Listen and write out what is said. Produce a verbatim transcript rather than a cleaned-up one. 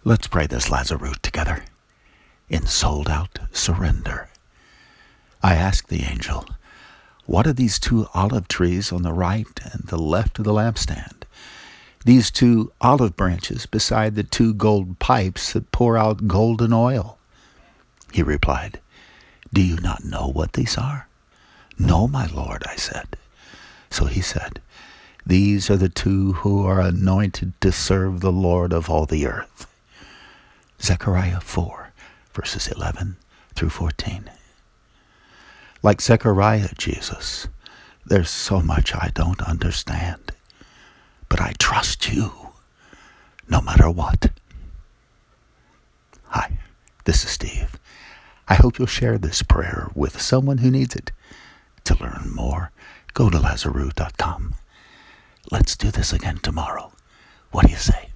Let's pray this Lazarus together in sold-out surrender. I asked the angel, what are these two olive trees on the right and the left of the lampstand? These two olive branches beside the two gold pipes that pour out golden oil. He replied, do you not know what these are? No, my Lord, I said. So he said, these are the two who are anointed to serve the Lord of all the earth. Zechariah four, verses eleven through fourteen. Like Zechariah, Jesus, there's so much I don't understand, but I trust you no matter what. Hi, this is Steve. I hope you'll share this prayer with someone who needs it. To learn more, go to Lazarus dot com. Let's do this again tomorrow. What do you say?